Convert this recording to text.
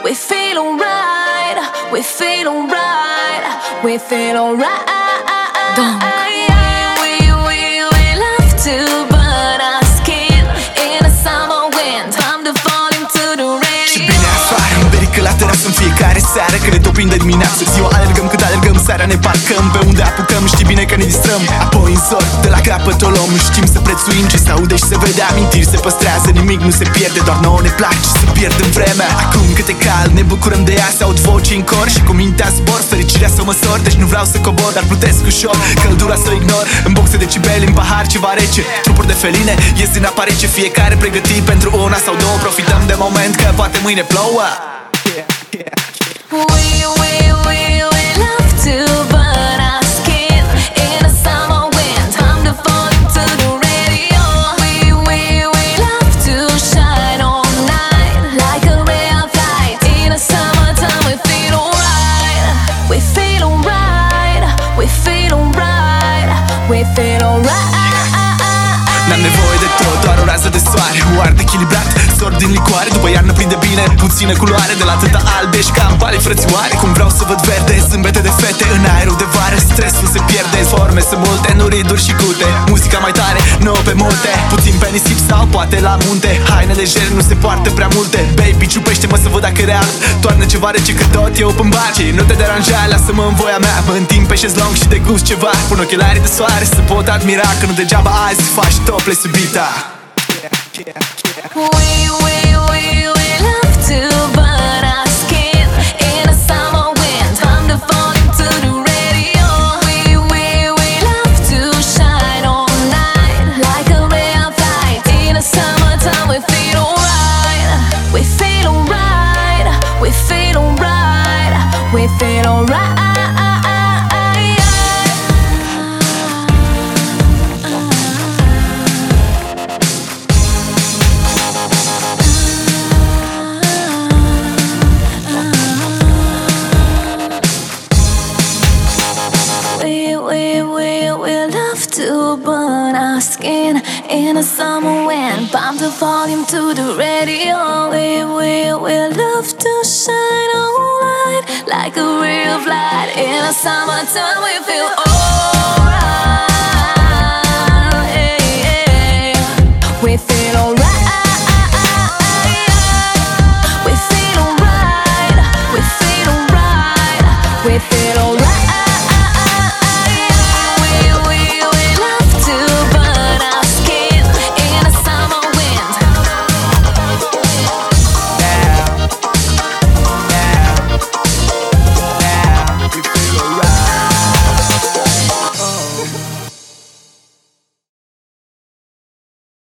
we feel alright, we feel alright, we feel alright. We love to burn our skin in a summer wind. Time to fall into the radio. Și bine afară, în berică la terasă în fiecare seară, că ne topim de dimineață. Ziua alergăm cât alergăm, seara ne parcăm. Pe unde apucăm, știi bine că ne distrăm. Apoi în zor, de la capăt o luăm. Știm să prețuim ce se aude și se vede. Amintiri se păstrează, nimic nu se pierde. Doar nouă ne place să pierdem vremea. Acum cât e cald, ne bucurăm de ea. Se aud voci în cor și cu mintea zbor. Fericirea să măsor, deci nu vreau să cobor, dar plutesc ușor, căldura să ignor. În boxe de decibeli, în pahar ceva rece. Trupuri de feline, ies din apa rece. Fiecare pregătit pentru una sau două. Profităm de moment că poate mâine plouă. We love to burn our skin in a summer wind. Time to fall into the radio. We love to shine all night like a ray of light. In a summertime we feel alright, we feel alright, we feel alright, we feel alright. N-am nevoie de tot, doar o rază de soare. O ard echilibrat, sor din licoare. După iarnă prinde bine, puțină culoare. De la atâta albe și cam pale frățioare. Cum vreau să văd verde, zâmbete de fete în aerul de vară. Stresul se pierde, forme sunt multe, nu riduri și cute. Muzica mai tare, nouă pe multe. Puțin pe nisip sau poate la munte. Haine de jer, nu se poartă prea multe. Baby, ciupește-mă să văd dacă e real. Toarnă ceva rece că tot e open bar. Și nu te deranja, lasă-mă în voia mea. Mă întind pe șezlong și degust ceva. Pun ochelarii de soare să pot admira că nu degeaba azi faci topless iubita. We love to burn our skin in a summer wind. Time to fall into the radio. We love to shine all night like a ray of light. In a summertime we feel alright, we feel alright, we feel alright, we feel alright. We love to burn our skin in a summer wind. Pump the volume to the radio. We love to shine all light like a ray of light. In a summertime we feel